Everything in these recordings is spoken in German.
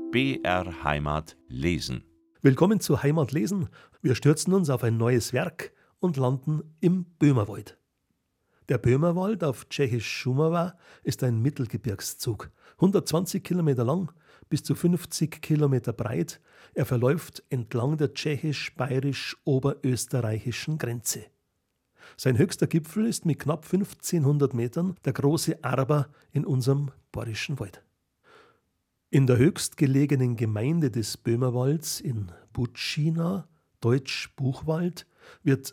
BR Heimat lesen. Willkommen zu Heimat lesen. Wir stürzen uns auf ein neues Werk und landen im Böhmerwald. Der Böhmerwald, auf Tschechisch Šumava, ist ein Mittelgebirgszug. 120 Kilometer lang, bis zu 50 Kilometer breit. Er verläuft entlang der tschechisch-bayerisch-oberösterreichischen Grenze. Sein höchster Gipfel ist mit knapp 1500 Metern der große Arber in unserem Bayerischen Wald. In der höchstgelegenen Gemeinde des Böhmerwalds in Bucina, deutsch Buchwald, wird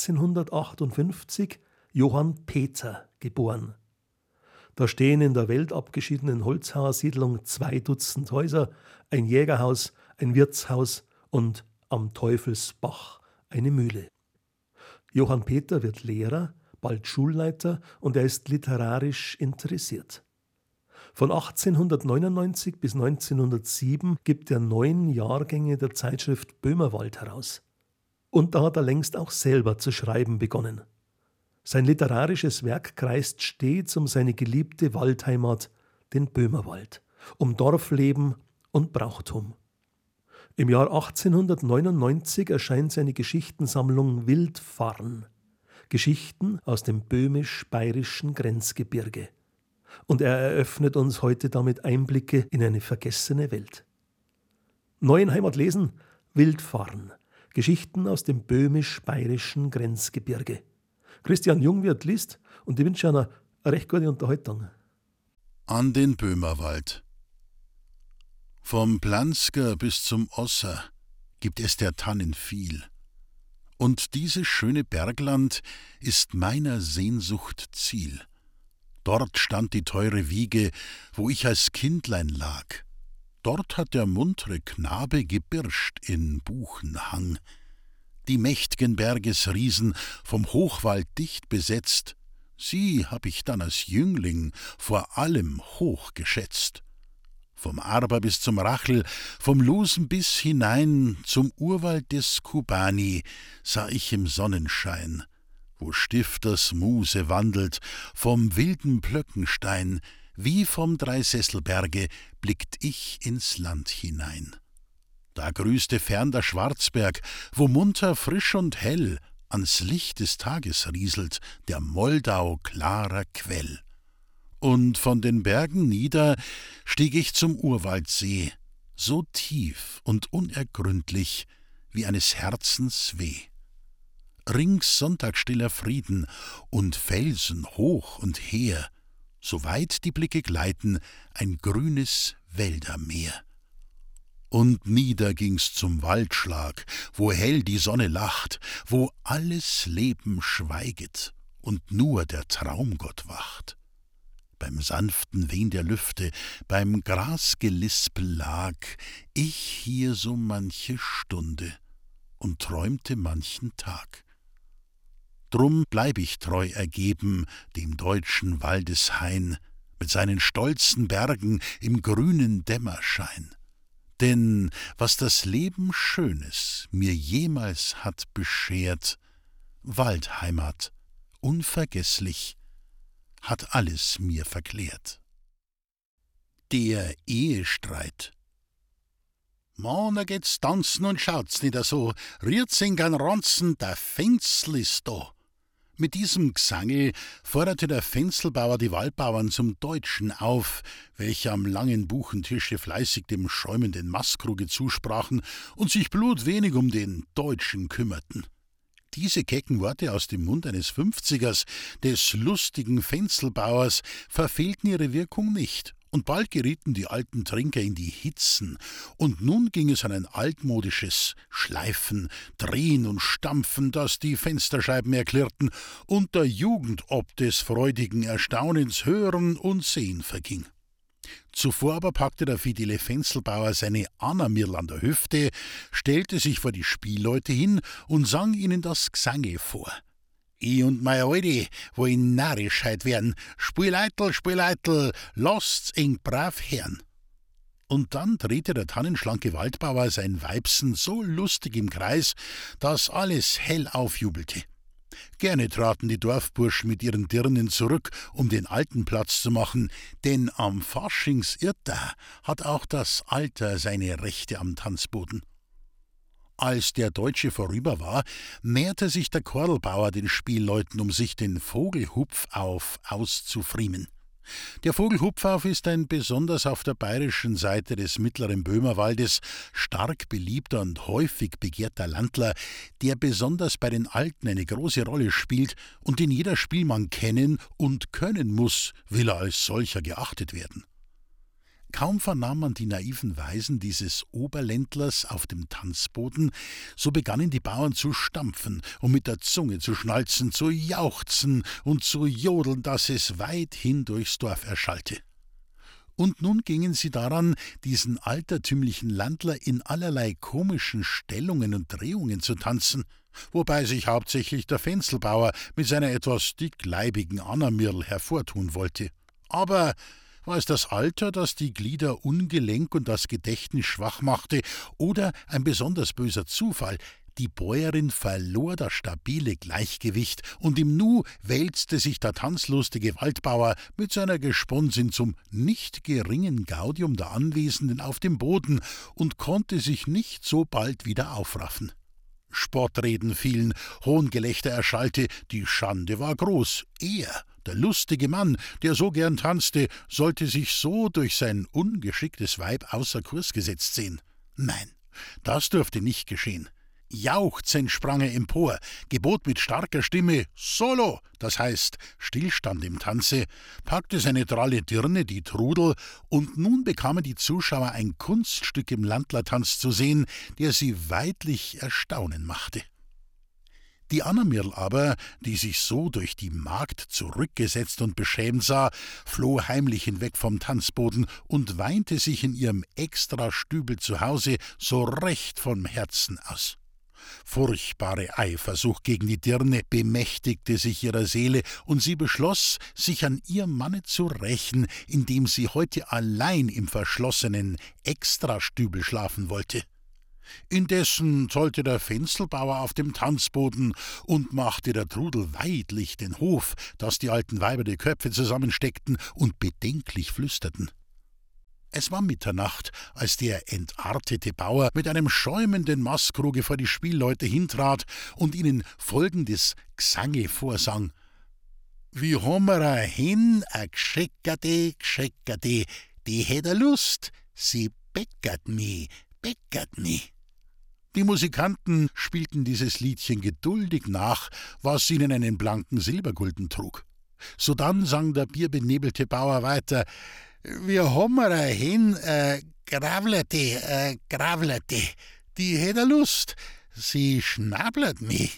1858 Johann Peter geboren. Da stehen in der weltabgeschiedenen Holzhauersiedlung 2 Dutzend Häuser, ein Jägerhaus, ein Wirtshaus und am Teufelsbach eine Mühle. Johann Peter wird Lehrer, bald Schulleiter und er ist literarisch interessiert. Von 1899 bis 1907 gibt er 9 Jahrgänge der Zeitschrift Böhmerwald heraus. Und da hat er längst auch selber zu schreiben begonnen. Sein literarisches Werk kreist stets um seine geliebte Waldheimat, den Böhmerwald, um Dorfleben und Brauchtum. Im Jahr 1899 erscheint seine Geschichtensammlung Wildfarn, Geschichten aus dem böhmisch-bayerischen Grenzgebirge. Und er eröffnet uns heute damit Einblicke in eine vergessene Welt. Neu in Heimat lesen, Wildfarn, Geschichten aus dem böhmisch-bayerischen Grenzgebirge. Christian Jungwirth liest und ich wünsche eine recht gute Unterhaltung. An den Böhmerwald. Vom Plansker bis zum Osser gibt es der Tannen viel. Und dieses schöne Bergland ist meiner Sehnsucht Ziel. Dort stand die teure Wiege, wo ich als Kindlein lag. Dort hat der muntre Knabe gebirscht in Buchenhang. Die mächt'gen Bergesriesen vom Hochwald dicht besetzt, sie hab ich dann als Jüngling vor allem hoch geschätzt. Vom Arber bis zum Rachel, vom Lusen bis hinein zum Urwald des Kubani sah ich im Sonnenschein, wo Stifters Muse wandelt, vom wilden Plöckenstein, wie vom Dreisesselberge blickt ich ins Land hinein. Da grüßte fern der Schwarzberg, wo munter, frisch und hell ans Licht des Tages rieselt der Moldau klarer Quell. Und von den Bergen nieder stieg ich zum Urwaldsee, so tief und unergründlich wie eines Herzens Weh. Rings sonntagsstiller Frieden und Felsen hoch und her, so weit die Blicke gleiten, ein grünes Wäldermeer. Und nieder ging's zum Waldschlag, wo hell die Sonne lacht, wo alles Leben schweiget und nur der Traumgott wacht. Beim sanften Wehn der Lüfte, beim Grasgelispel lag ich hier so manche Stunde und träumte manchen Tag. Drum bleib ich treu ergeben dem deutschen Waldeshain mit seinen stolzen Bergen im grünen Dämmerschein. Denn was das Leben Schönes mir jemals hat beschert, Waldheimat, unvergesslich, hat alles mir verklärt. Der Ehestreit. Mann, geht's tanzen und schaut's nicht so, rührt's in gan Ranzen, der Fenzel ist da. Mit diesem Gesange forderte der Fenzelbauer die Waldbauern zum Deutschen auf, welche am langen Buchentische fleißig dem schäumenden Mastkruge zusprachen und sich blutwenig um den Deutschen kümmerten. Diese kecken Worte aus dem Mund eines 50ers, des lustigen Fenzelbauers, verfehlten ihre Wirkung nicht. Und bald gerieten die alten Trinker in die Hitzen, und nun ging es an ein altmodisches Schleifen, Drehen und Stampfen, das die Fensterscheiben erklirrten und der Jugend ob des freudigen Erstaunens Hören und Sehen verging. Zuvor aber packte der fidele Fenzelbauer seine Anna-Mirl an der Hüfte, stellte sich vor die Spielleute hin und sang ihnen das Gesange vor. Ich und mei Alte wollen Narrischheit werden. Spieleitel, lasst's eng brav hören. Und dann drehte der tannenschlanke Waldbauer sein Weibsen so lustig im Kreis, dass alles hell aufjubelte. Gerne traten die Dorfburschen mit ihren Dirnen zurück, um den Alten Platz zu machen, denn am Faschingsirrtag hat auch das Alter seine Rechte am Tanzboden. Als der Deutsche vorüber war, näherte sich der Korlbauer den Spielleuten, um sich den Vogelhupfauf auszufriemen. Der Vogelhupfauf ist ein besonders auf der bayerischen Seite des mittleren Böhmerwaldes stark beliebter und häufig begehrter Landler, der besonders bei den Alten eine große Rolle spielt und den jeder Spielmann kennen und können muss, will er als solcher geachtet werden. Kaum vernahm man die naiven Weisen dieses Oberländlers auf dem Tanzboden, so begannen die Bauern zu stampfen und mit der Zunge zu schnalzen, zu jauchzen und zu jodeln, dass es weithin durchs Dorf erschallte. Und nun gingen sie daran, diesen altertümlichen Landler in allerlei komischen Stellungen und Drehungen zu tanzen, wobei sich hauptsächlich der Fenzelbauer mit seiner etwas dickleibigen Annamirl hervortun wollte. Aber war es das Alter, das die Glieder ungelenk und das Gedächtnis schwach machte, oder ein besonders böser Zufall? Die Bäuerin verlor das stabile Gleichgewicht, und im Nu wälzte sich der tanzlustige Waldbauer mit seiner Gesponsin zum nicht geringen Gaudium der Anwesenden auf dem Boden und konnte sich nicht so bald wieder aufraffen. Spottreden fielen, Hohngelächter erschallte, die Schande war groß. Er, der lustige Mann, der so gern tanzte, sollte sich so durch sein ungeschicktes Weib außer Kurs gesetzt sehen. Nein, das durfte nicht geschehen. Jauchzend sprang er empor, gebot mit starker Stimme »Solo«, das heißt Stillstand im Tanze, packte seine dralle Dirne, die Trudel, und nun bekamen die Zuschauer ein Kunststück im Landlertanz zu sehen, der sie weidlich erstaunen machte. Die Annamirl aber, die sich so durch die Magd zurückgesetzt und beschämt sah, floh heimlich hinweg vom Tanzboden und weinte sich in ihrem Extrastübel zu Hause so recht vom Herzen aus. Furchtbare Eifersucht gegen die Dirne bemächtigte sich ihrer Seele, und sie beschloss, sich an ihrem Manne zu rächen, indem sie heute allein im verschlossenen Extrastübel schlafen wollte. Indessen tollte der Fenzelbauer auf dem Tanzboden und machte der Trudel weidlich den Hof, dass die alten Weiber die Köpfe zusammensteckten und bedenklich flüsterten. Es war Mitternacht, als der entartete Bauer mit einem schäumenden Maßkruge vor die Spielleute hintrat und ihnen folgendes Gsange vorsang: »Wie hammer a hin, a gscheckerte, die hätt a Lust, sie bäckert mi. Die Musikanten spielten dieses Liedchen geduldig nach, was ihnen einen blanken Silbergulden trug. Sodann sang der bierbenebelte Bauer weiter: »Wir hammer a hin, gravlerte, die hätt a Lust, sie schnablert mi.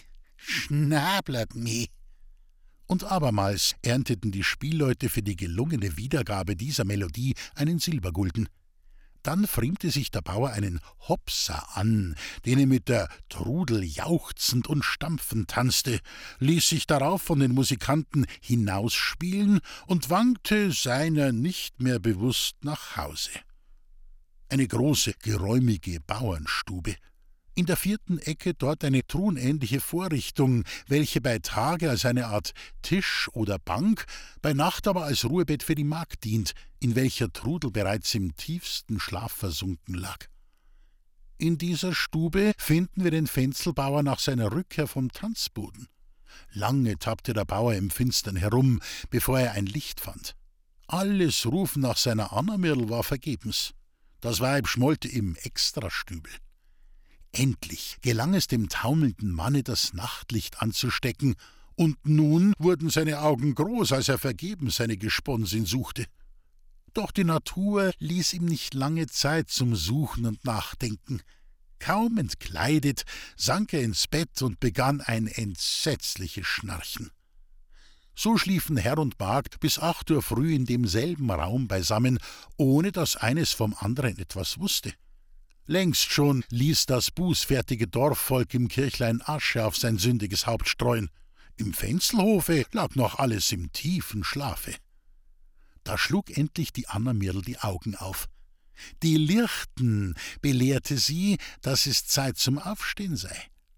Und abermals ernteten die Spielleute für die gelungene Wiedergabe dieser Melodie einen Silbergulden. Dann friemte sich der Bauer einen Hopser an, den er mit der Trudel jauchzend und stampfend tanzte, ließ sich darauf von den Musikanten hinausspielen und wankte seiner nicht mehr bewusst nach Hause. Eine große, geräumige Bauernstube. In der 4. Ecke dort eine truhenähnliche Vorrichtung, welche bei Tage als eine Art Tisch oder Bank, bei Nacht aber als Ruhebett für die Magd dient, in welcher Trudel bereits im tiefsten Schlaf versunken lag. In dieser Stube finden wir den Fenzelbauer nach seiner Rückkehr vom Tanzboden. Lange tappte der Bauer im Finstern herum, bevor er ein Licht fand. Alles Rufen nach seiner Annamirl war vergebens. Das Weib schmollte im Extrastübel. Endlich gelang es dem taumelnden Manne, das Nachtlicht anzustecken, und nun wurden seine Augen groß, als er vergebens seine Gesponsin suchte. Doch die Natur ließ ihm nicht lange Zeit zum Suchen und Nachdenken. Kaum entkleidet, sank er ins Bett und begann ein entsetzliches Schnarchen. So schliefen Herr und Magd bis 8 Uhr früh in demselben Raum beisammen, ohne dass eines vom anderen etwas wusste. Längst schon ließ das bußfertige Dorfvolk im Kirchlein Asche auf sein sündiges Haupt streuen. Im Fenzelhofe lag noch alles im tiefen Schlafe. Da schlug endlich die Annamirl die Augen auf. Die Lirchten belehrte sie, dass es Zeit zum Aufstehen sei.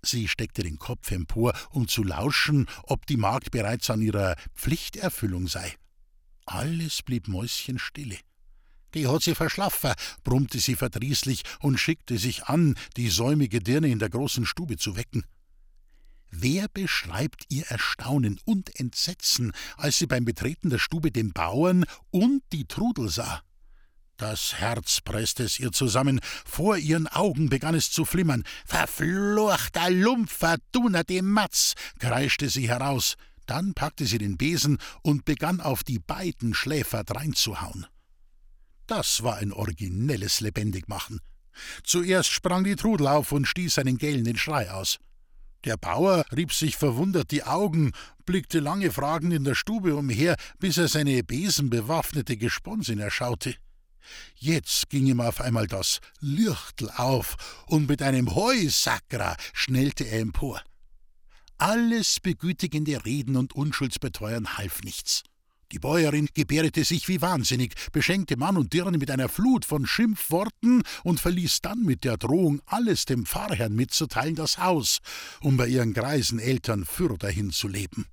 Sie steckte den Kopf empor, um zu lauschen, ob die Magd bereits an ihrer Pflichterfüllung sei. Alles blieb mäuschenstille. »Die hat sie verschlafen«, brummte sie verdrießlich und schickte sich an, die säumige Dirne in der großen Stube zu wecken. Wer beschreibt ihr Erstaunen und Entsetzen, als sie beim Betreten der Stube den Bauern und die Trudel sah? Das Herz presste es ihr zusammen, vor ihren Augen begann es zu flimmern. »Verfluchter Lumpfer, donnerte Matz«, kreischte sie heraus. Dann packte sie den Besen und begann auf die beiden Schläfer dreinzuhauen. Das war ein originelles Lebendigmachen. Zuerst sprang die Trudel auf und stieß einen gellenden Schrei aus. Der Bauer rieb sich verwundert die Augen, blickte lange fragend in der Stube umher, bis er seine besenbewaffnete Gesponsin erschaute. Jetzt ging ihm auf einmal das Lichtl auf, und mit einem Heusakra schnellte er empor. Alles begütigende Reden und Unschuldsbeteuern half nichts. Die Bäuerin gebärdete sich wie wahnsinnig, beschenkte Mann und Dirne mit einer Flut von Schimpfworten und verließ dann mit der Drohung, alles dem Pfarrherrn mitzuteilen, das Haus, um bei ihren greisen Eltern fürderhin zu leben.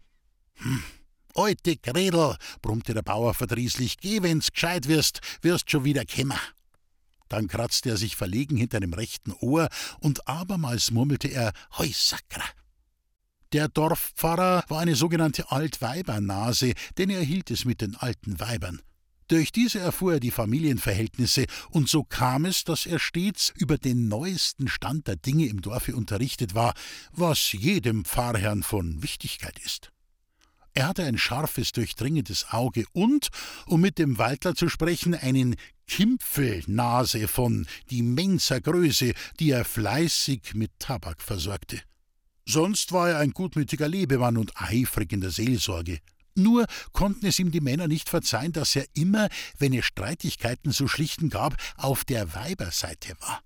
»Alte Gredel«, brummte der Bauer verdrießlich, »geh, wenn's gescheit wirst schon wieder kämmer.« Dann kratzte er sich verlegen hinter dem rechten Ohr und abermals murmelte er »Heusakra«. Der Dorfpfarrer war eine sogenannte Altweibernase, denn er hielt es mit den alten Weibern. Durch diese erfuhr er die Familienverhältnisse, und so kam es, dass er stets über den neuesten Stand der Dinge im Dorfe unterrichtet war, was jedem Pfarrherrn von Wichtigkeit ist. Er hatte ein scharfes, durchdringendes Auge und, um mit dem Waldler zu sprechen, einen Kimpfelnase von immenser Größe, die er fleißig mit Tabak versorgte. Sonst war er ein gutmütiger Lebemann und eifrig in der Seelsorge. Nur konnten es ihm die Männer nicht verzeihen, dass er immer, wenn es Streitigkeiten zu schlichten gab, auf der Weiberseite war.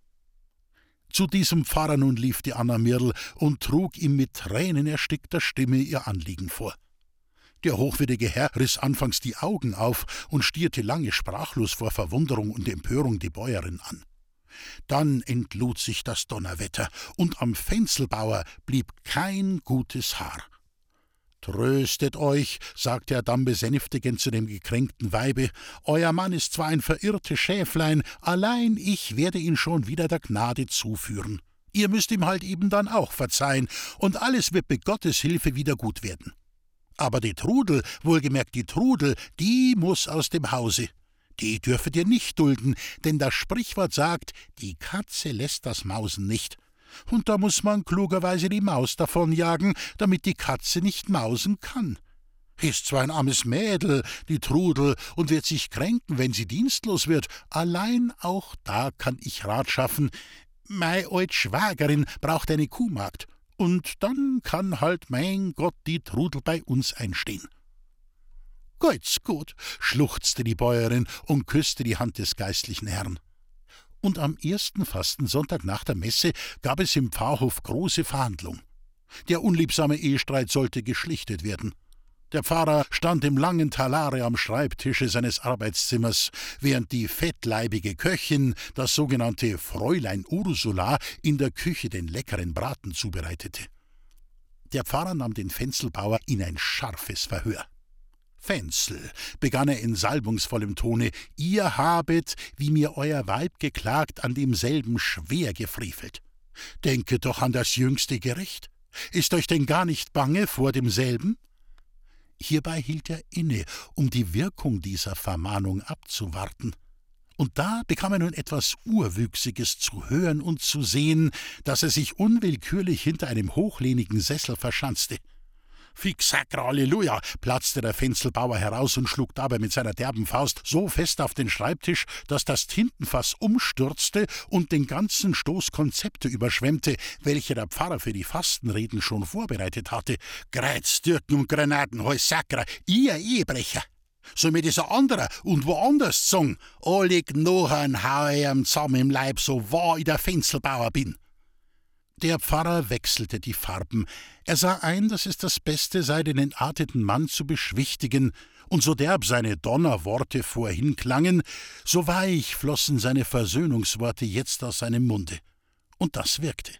Zu diesem Pfarrer nun lief die Anna Mirl und trug ihm mit tränenerstickter Stimme ihr Anliegen vor. Der hochwürdige Herr riss anfangs die Augen auf und stierte lange sprachlos vor Verwunderung und Empörung die Bäuerin an. Dann entlud sich das Donnerwetter, und am Fenzelbauer blieb kein gutes Haar. »Tröstet euch«, sagte er dann besänftigend zu dem gekränkten Weibe, »euer Mann ist zwar ein verirrtes Schäflein, allein ich werde ihn schon wieder der Gnade zuführen. Ihr müsst ihm halt eben dann auch verzeihen, und alles wird mit Gottes Hilfe wieder gut werden. Aber die Trudel, wohlgemerkt die Trudel, die muß aus dem Hause. Die dürfet ihr nicht dulden, denn das Sprichwort sagt, die Katze lässt das Mausen nicht. Und da muß man klugerweise die Maus davonjagen, damit die Katze nicht mausen kann. Ist zwar ein armes Mädel, die Trudel, und wird sich kränken, wenn sie dienstlos wird, allein auch da kann ich Rat schaffen. Mei old Schwagerin braucht eine Kuhmagd, und dann kann halt, mein Gott, die Trudel bei uns einstehen.« »Geht's gut«, schluchzte die Bäuerin und küsste die Hand des geistlichen Herrn. Und am ersten Fastensonntag nach der Messe gab es im Pfarrhof große Verhandlung. Der unliebsame Ehestreit sollte geschlichtet werden. Der Pfarrer stand im langen Talare am Schreibtische seines Arbeitszimmers, während die fettleibige Köchin, das sogenannte Fräulein Ursula, in der Küche den leckeren Braten zubereitete. Der Pfarrer nahm den Fenzelbauer in ein scharfes Verhör. »Fenzel«, begann er in salbungsvollem Tone, »ihr habet, wie mir euer Weib geklagt, an demselben schwer gefrevelt. Denket doch an das jüngste Gericht. Ist euch denn gar nicht bange vor demselben?« Hierbei hielt er inne, um die Wirkung dieser Vermahnung abzuwarten. Und da bekam er nun etwas Urwüchsiges zu hören und zu sehen, dass er sich unwillkürlich hinter einem hochlehnigen Sessel verschanzte. »Fix sacra Halleluja«, platzte der Fenzelbauer heraus und schlug dabei mit seiner derben Faust so fest auf den Schreibtisch, dass das Tintenfass umstürzte und den ganzen Stoß Konzepte überschwemmte, welche der Pfarrer für die Fastenreden schon vorbereitet hatte. »Kreuz, Türken und Granaten, Heus sacra, ihr Ehebrecher! Soll mir das ein anderer und woanders sagen? Alle Knochen hau ich ihm zusammen im Leib, so wahr ich der Fenzelbauer bin.« Der Pfarrer wechselte die Farben. Er sah ein, dass es das Beste sei, den entarteten Mann zu beschwichtigen, und so derb seine Donnerworte vorhin klangen, so weich flossen seine Versöhnungsworte jetzt aus seinem Munde. Und das wirkte.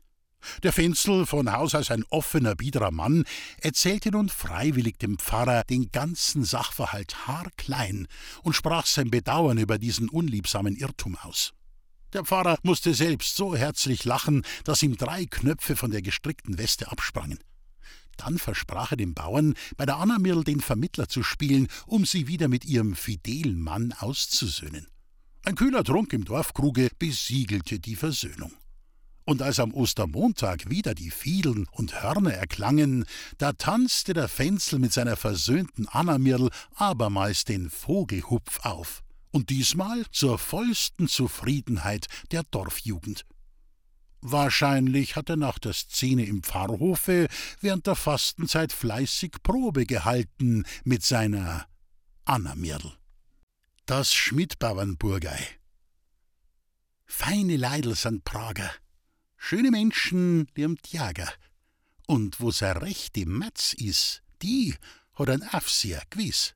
Der Fenzel, von Haus aus ein offener, biederer Mann, erzählte nun freiwillig dem Pfarrer den ganzen Sachverhalt haarklein und sprach sein Bedauern über diesen unliebsamen Irrtum aus. Der Pfarrer musste selbst so herzlich lachen, dass ihm 3 Knöpfe von der gestrickten Weste absprangen. Dann versprach er dem Bauern, bei der Annamirl den Vermittler zu spielen, um sie wieder mit ihrem fidelen Mann auszusöhnen. Ein kühler Trunk im Dorfkruge besiegelte die Versöhnung. Und als am Ostermontag wieder die Fiedeln und Hörner erklangen, da tanzte der Fenzel mit seiner versöhnten Annamirl abermals den Vogelhupf auf, und diesmal zur vollsten Zufriedenheit der Dorfjugend. Wahrscheinlich hat er nach der Szene im Pfarrhofe während der Fastenzeit fleißig Probe gehalten mit seiner Annamirl. Das Schmidbauernburgei. Feine Leidl sind Prager, schöne Menschen liebt Jager. Und wo se rechte Matz is, die hat ein Aufseher gewiss.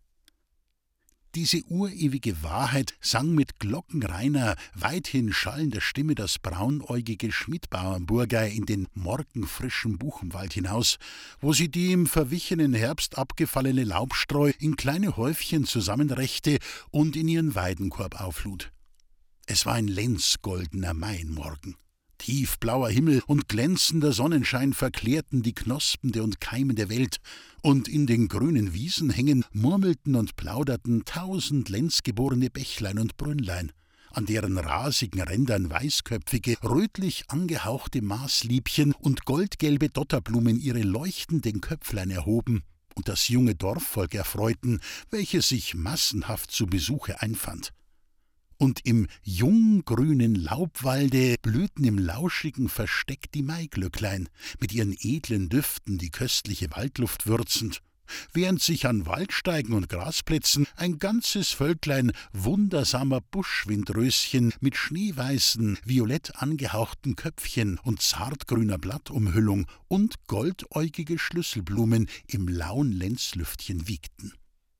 Diese urewige Wahrheit sang mit glockenreiner, weithin schallender Stimme das braunäugige Schmidbauernburgei in den morgenfrischen Buchenwald hinaus, wo sie die im verwichenen Herbst abgefallene Laubstreu in kleine Häufchen zusammenrechte und in ihren Weidenkorb auflud. Es war ein lenzgoldener Maienmorgen. Tiefblauer Himmel und glänzender Sonnenschein verklärten die knospende und keimende Welt, und in den grünen Wiesenhängen murmelten und plauderten 1000 lenzgeborene Bächlein und Brünnlein, an deren rasigen Rändern weißköpfige, rötlich angehauchte Maßliebchen und goldgelbe Dotterblumen ihre leuchtenden Köpflein erhoben und das junge Dorfvolk erfreuten, welches sich massenhaft zu Besuche einfand. Und im junggrünen Laubwalde blühten im lauschigen Versteck die Maiglöcklein, mit ihren edlen Düften die köstliche Waldluft würzend, während sich an Waldsteigen und Grasplätzen ein ganzes Völklein wundersamer Buschwindröschen mit schneeweißen, violett angehauchten Köpfchen und zartgrüner Blattumhüllung und goldäugige Schlüsselblumen im lauen Lenzlüftchen wiegten.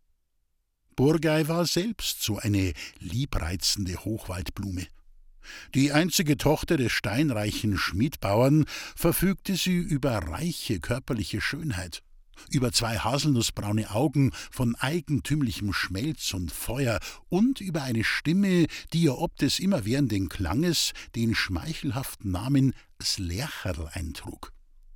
Burgei war selbst so eine liebreizende Hochwaldblume. Die einzige Tochter des steinreichen Schmidbauern verfügte sie über reiche körperliche Schönheit, über 2 haselnussbraune Augen von eigentümlichem Schmelz und Feuer und über eine Stimme, die ihr ob des immerwährenden Klanges den schmeichelhaften Namen ’s Lercherl eintrug.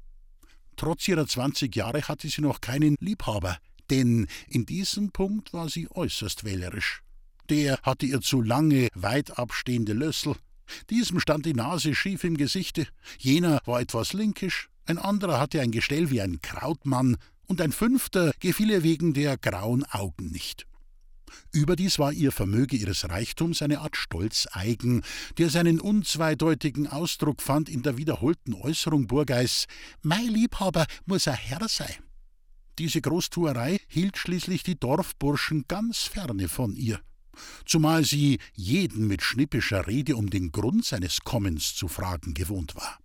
Trotz ihrer 20 Jahre hatte sie noch keinen Liebhaber, denn in diesem Punkt war sie äußerst wählerisch. Der hatte ihr zu lange, weit abstehende Lössel. Diesem stand die Nase schief im Gesichte, jener war etwas linkisch, ein anderer hatte ein Gestell wie ein Krautmann und ein 5. gefiel ihr wegen der grauen Augen nicht. Überdies war ihr Vermöge ihres Reichtums eine Art Stolz eigen, der seinen unzweideutigen Ausdruck fand in der wiederholten Äußerung Burgeis: »Mein Liebhaber muss ein Herr sein.« Diese Großtuerei hielt schließlich die Dorfburschen ganz ferne von ihr, zumal sie jeden mit schnippischer Rede um den Grund seines Kommens zu fragen gewohnt war.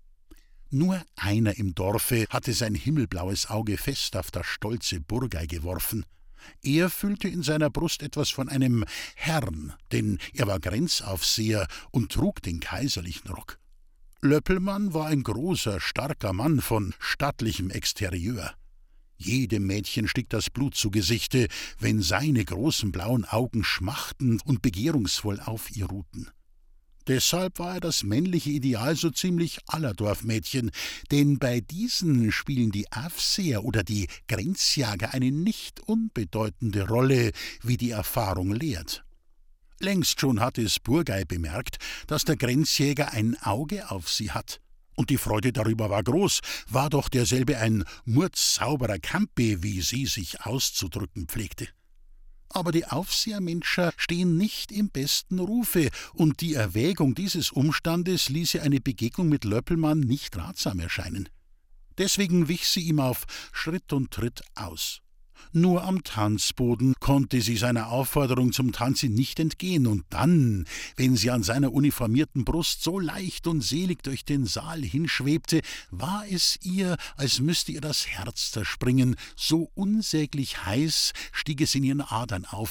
Nur einer im Dorfe hatte sein himmelblaues Auge fest auf das stolze Burgei geworfen. Er fühlte in seiner Brust etwas von einem Herrn, denn er war Grenzaufseher und trug den kaiserlichen Rock. Löppelmann war ein großer, starker Mann von stattlichem Exterieur. Jedem Mädchen stieg das Blut zu Gesichte, wenn seine großen blauen Augen schmachtend und begehrungsvoll auf ihr ruhten. Deshalb war er das männliche Ideal so ziemlich aller Dorfmädchen, denn bei diesen spielen die Aufseher oder die Grenzjäger eine nicht unbedeutende Rolle, wie die Erfahrung lehrt. Längst schon hatte es Burgei bemerkt, dass der Grenzjäger ein Auge auf sie hat. Und die Freude darüber war groß, war doch derselbe ein murdsauberer Campe, wie sie sich auszudrücken pflegte. Aber die Aufsehermenscher stehen nicht im besten Rufe, und die Erwägung dieses Umstandes ließe eine Begegnung mit Löppelmann nicht ratsam erscheinen. Deswegen wich sie ihm auf Schritt und Tritt aus. Nur am Tanzboden konnte sie seiner Aufforderung zum Tanze nicht entgehen, und dann, wenn sie an seiner uniformierten Brust so leicht und selig durch den Saal hinschwebte, war es ihr, als müsste ihr das Herz zerspringen, so unsäglich heiß stieg es in ihren Adern auf,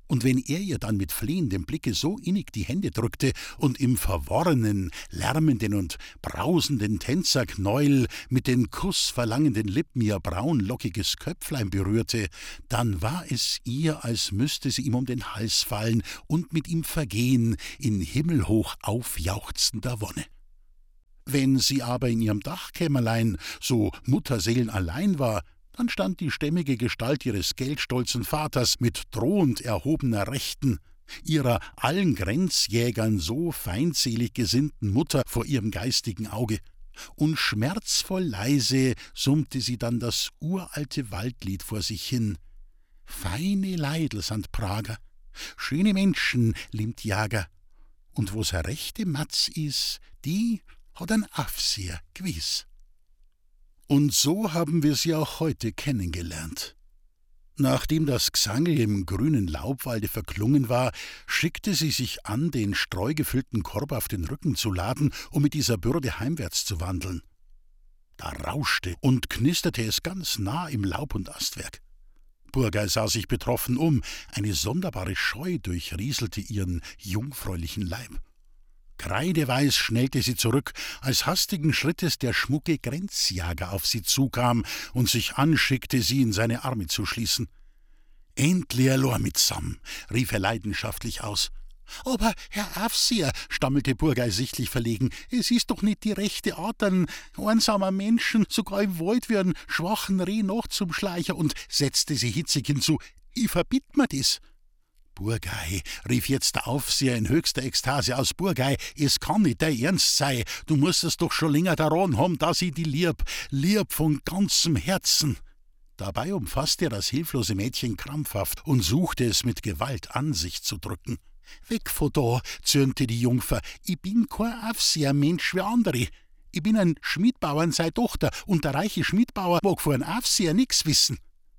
Und wenn er ihr dann mit flehendem Blicke so innig die Hände drückte und im verworrenen, lärmenden und brausenden Tänzerknäuel mit den kussverlangenden Lippen ihr braunlockiges Köpflein berührte, dann war es ihr, als müsste sie ihm um den Hals fallen und mit ihm vergehen in himmelhoch aufjauchzender Wonne. Wenn sie aber in ihrem Dachkämmerlein so mutterseelenallein war, dann stand die stämmige Gestalt ihres geldstolzen Vaters mit drohend erhobener Rechten, ihrer allen Grenzjägern so feindselig gesinnten Mutter vor ihrem geistigen Auge, und schmerzvoll leise summte sie dann das uralte Waldlied vor sich hin. Feine Leidl sind Prager, schöne Menschen liebt Jager, und wo's a rechte Matz is, die hat ein Aufseher gewiss. Und so haben wir sie auch heute kennengelernt. Nachdem das Gesangel im grünen Laubwalde verklungen war, schickte sie sich an, den streugefüllten Korb auf den Rücken zu laden, um mit dieser Bürde heimwärts zu wandeln. Da rauschte und knisterte es ganz nah im Laub- und Astwerk. Burgei sah sich betroffen um, eine sonderbare Scheu durchrieselte ihren jungfräulichen Leib. Kreideweiß schnellte sie zurück, als hastigen Schrittes der schmucke Grenzjager auf sie zukam und sich anschickte, sie in seine Arme zu schließen. »Endlich allein mitsam«, rief er leidenschaftlich aus. »Aber, Herr Aufseher«, stammelte Burgei sichtlich verlegen, »es ist doch nicht die rechte Art, an einsamer Menschen, sogar im Wald wie einen schwachen Reh noch zum Schleicher«, und setzte sie hitzig hinzu, »ich verbitt mir das.« »Burgei«, rief jetzt der Aufseher in höchster Ekstase aus, »Burgei, es kann nicht dein Ernst sein. Du musst es doch schon länger daran haben, dass ich die lieb von ganzem Herzen.« Dabei umfasste er das hilflose Mädchen krampfhaft und suchte es mit Gewalt an sich zu drücken. »Weg von da«, zürnte die Jungfer, »ich bin kein Aufsehermensch wie andere. Ich bin ein Schmiedbauern sei Tochter, und der reiche Schmiedbauer mag vor einem Aufseher nix wissen.«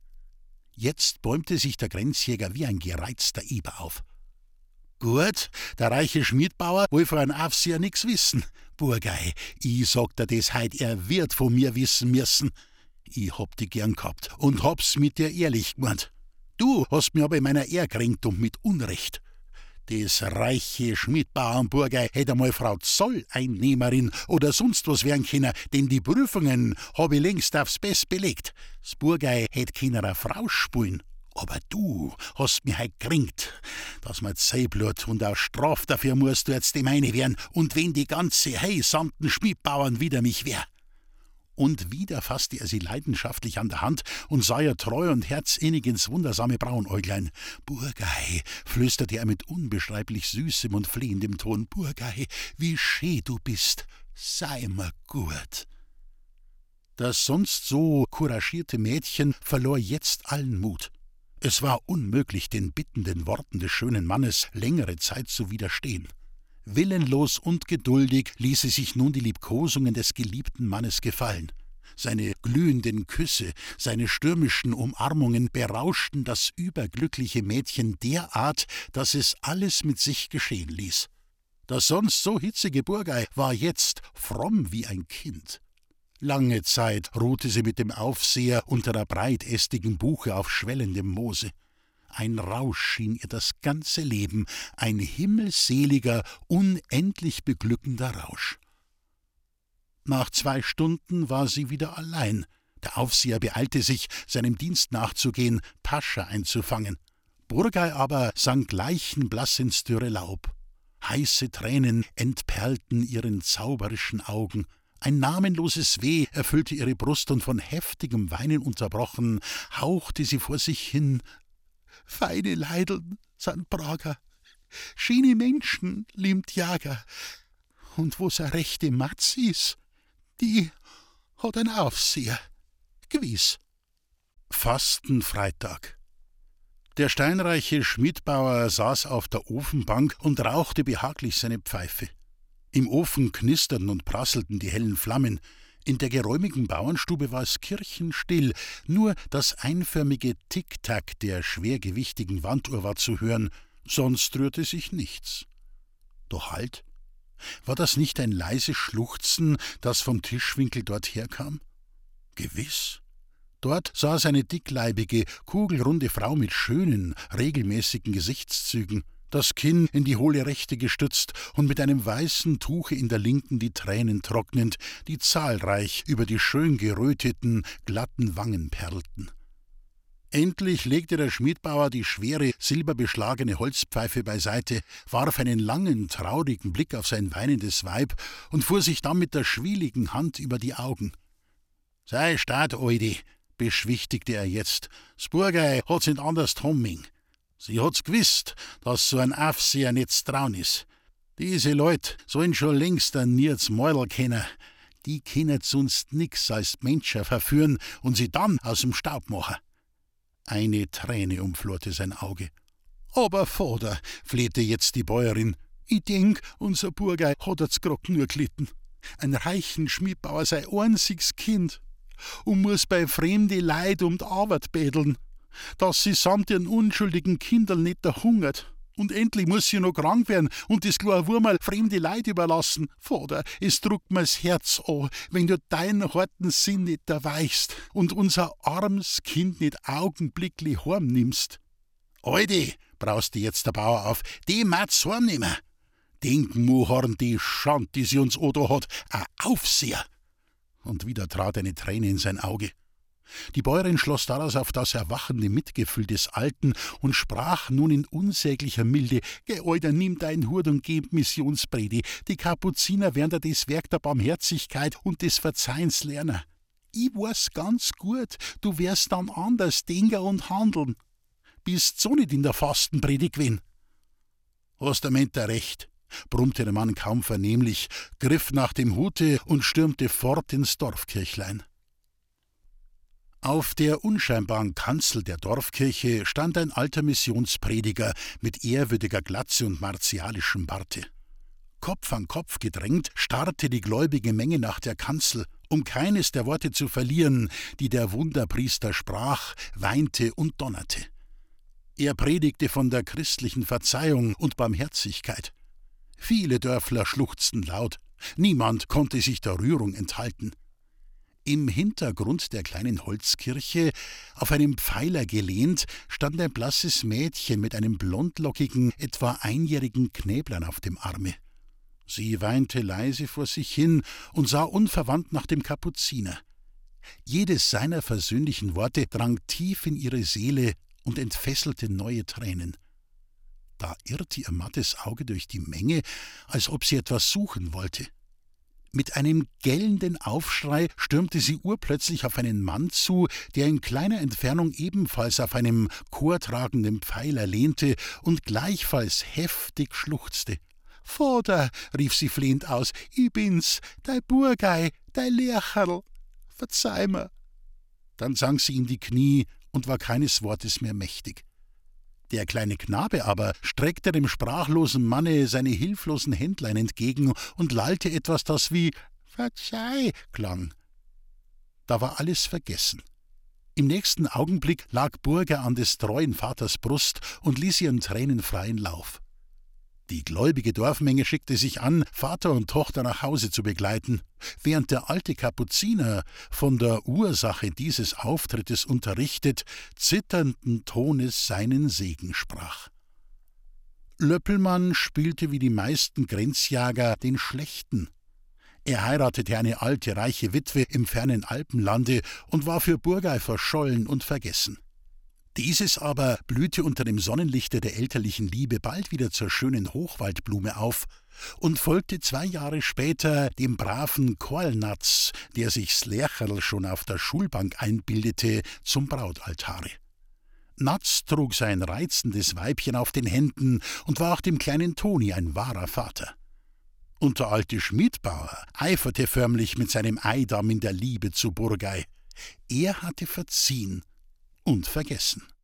Jetzt bäumte sich der Grenzjäger wie ein gereizter Eber auf. »Gut, der reiche Schmiedbauer will von einem Aufseher nix wissen. Burgei, ich sag dir das heut, er wird von mir wissen müssen. Ich hab dich gern gehabt und hab's mit dir ehrlich gemeint. Du hast mir aber in meiner Ehre kränkt und mit Unrecht. Das reiche Schmiedbauernburgei hätte einmal Frau Zolleinnehmerin oder sonst was werden können, denn die Prüfungen hab ich längst aufs Best belegt. Das Burgei hätte keiner Frau spulen. Aber du hast mich heut kränkt, dass mir Seeblut und auch Straf dafür musst du jetzt die meine werden, und wenn die ganze Hei samt den Schmiedbauern wider mich wär. Und wieder fasste er sie leidenschaftlich an der Hand und sah ihr treu und herzinnig ins wundersame Braunäuglein. »Burgei«, flüsterte er mit unbeschreiblich süßem und flehendem Ton, »Burgei, wie schön du bist, sei mir gut.« Das sonst so couragierte Mädchen verlor jetzt allen Mut. Es war unmöglich, den bittenden Worten des schönen Mannes längere Zeit zu widerstehen. Willenlos und geduldig ließ sie sich nun die Liebkosungen des geliebten Mannes gefallen. Seine glühenden Küsse, seine stürmischen Umarmungen berauschten das überglückliche Mädchen derart, dass es alles mit sich geschehen ließ. Das sonst so hitzige Burgei war jetzt fromm wie ein Kind. Lange Zeit ruhte sie mit dem Aufseher unter der breitästigen Buche auf schwellendem Moose. Ein Rausch schien ihr das ganze Leben, ein himmelseliger, unendlich beglückender Rausch. Nach 2 Stunden war sie wieder allein. Der Aufseher beeilte sich, seinem Dienst nachzugehen, Pascha einzufangen. Burgei aber sank leichenblass ins dürre Laub. Heiße Tränen entperlten ihren zauberischen Augen. Ein namenloses Weh erfüllte ihre Brust, und von heftigem Weinen unterbrochen, hauchte sie vor sich hin: »Feine Leideln sind Prager, schöne Menschen liebt Jager, und wo's a rechte Matz is, die hat ein Aufseher, gewiss.« Fastenfreitag. Der steinreiche Schmiedbauer saß auf der Ofenbank und rauchte behaglich seine Pfeife. Im Ofen knisterten und prasselten die hellen Flammen. In der geräumigen Bauernstube war es kirchenstill, nur das einförmige Tick-Tack der schwergewichtigen Wanduhr war zu hören, sonst rührte sich nichts. Doch halt, war das nicht ein leises Schluchzen, das vom Tischwinkel dort herkam? Gewiss, Dort saß eine dickleibige, kugelrunde Frau mit schönen, regelmäßigen Gesichtszügen, das Kinn in die hohle Rechte gestützt und mit einem weißen Tuche in der Linken die Tränen trocknend, die zahlreich über die schön geröteten, glatten Wangen perlten. Endlich legte der Schmiedbauer die schwere, silberbeschlagene Holzpfeife beiseite, warf einen langen, traurigen Blick auf sein weinendes Weib und fuhr sich dann mit der schwieligen Hand über die Augen. »Sei staat, Oidi«, beschwichtigte er jetzt, »s Burgei hat's nicht anders tomming. Sie hat's gewusst, dass so ein Aufseher nicht traun is. Diese Leut sollen schon längst ein Nierz Mäulerl kennen. Die können sonst nix als Menschen verführen und sie dann aus dem Staub machen.« Eine Träne umflorte sein Auge. »Aber Vater«, flehte jetzt die Bäuerin, »ich denk, unser Burgei hat jetzt grad nur gelitten. Ein reichen Schmiedbauer sei einziges Kind und muss bei fremde Leid um die Arbeit betteln, dass sie samt ihren unschuldigen Kindern nicht hungert. Und endlich muss sie noch krank werden und das kleine Wurmerl fremde Leid überlassen. Vater, es druckt mir's Herz an, wenn du deinen harten Sinn nicht erweichst und unser armes Kind nicht augenblicklich heimnimmst.« »Aldi«, brauste jetzt der Bauer auf, »die mag's heimnehmen. Denken muharn die Schand, die sie uns oda hat, ein Aufseher.« Und wieder trat eine Träne in sein Auge. Die Bäuerin schloss daraus auf das erwachende Mitgefühl des Alten und sprach nun in unsäglicher Milde: »Geh, Alter, nimm deinen Hut und geh Missionspredi. Die Kapuziner werden dir das Werk der Barmherzigkeit und des Verzeihens lernen. Ich weiß ganz gut, du wirst dann anders denken und handeln. Bist so nicht in der Fastenpredigt gewesen.« »Hast du Menta recht«, brummte der Mann kaum vernehmlich, griff nach dem Hute und stürmte fort ins Dorfkirchlein. Auf der unscheinbaren Kanzel der Dorfkirche stand ein alter Missionsprediger mit ehrwürdiger Glatze und martialischem Barte. Kopf an Kopf gedrängt, starrte die gläubige Menge nach der Kanzel, um keines der Worte zu verlieren, die der Wunderpriester sprach, weinte und donnerte. Er predigte von der christlichen Verzeihung und Barmherzigkeit. Viele Dörfler schluchzten laut, niemand konnte sich der Rührung enthalten. Im Hintergrund der kleinen Holzkirche, auf einem Pfeiler gelehnt, stand ein blasses Mädchen mit einem blondlockigen, etwa einjährigen Knäblein auf dem Arme. Sie weinte leise vor sich hin und sah unverwandt nach dem Kapuziner. Jedes seiner versöhnlichen Worte drang tief in ihre Seele und entfesselte neue Tränen. Da irrte ihr mattes Auge durch die Menge, als ob sie etwas suchen wollte. Mit einem gellenden Aufschrei stürmte sie urplötzlich auf einen Mann zu, der in kleiner Entfernung ebenfalls auf einem chortragenden Pfeiler lehnte und gleichfalls heftig schluchzte. »Vater«, rief sie flehend aus, »ich bin's, dei Burgei, dei Lercherl, verzeih mir.« Dann sank sie in die Knie und war keines Wortes mehr mächtig. Der kleine Knabe aber streckte dem sprachlosen Manne seine hilflosen Händlein entgegen und lallte etwas, das wie »Verzeih« klang. Da war alles vergessen. Im nächsten Augenblick lag Burger an des treuen Vaters Brust und ließ ihren Tränen freien Lauf. Die gläubige Dorfmenge schickte sich an, Vater und Tochter nach Hause zu begleiten, während der alte Kapuziner, von der Ursache dieses Auftrittes unterrichtet, zitternden Tones seinen Segen sprach. Löppelmann spielte wie die meisten Grenzjager den Schlechten. Er heiratete eine alte, reiche Witwe im fernen Alpenlande und war für Burgei verschollen und vergessen. Dieses aber blühte unter dem Sonnenlichte der elterlichen Liebe bald wieder zur schönen Hochwaldblume auf und folgte 2 Jahre später dem braven Korlnatz, der sich s Lercherl schon auf der Schulbank einbildete, zum Brautaltare. Natz trug sein reizendes Weibchen auf den Händen und war auch dem kleinen Toni ein wahrer Vater. Und der alte Schmiedbauer eiferte förmlich mit seinem Eidam in der Liebe zu Burgei. Er hatte verziehen und vergessen.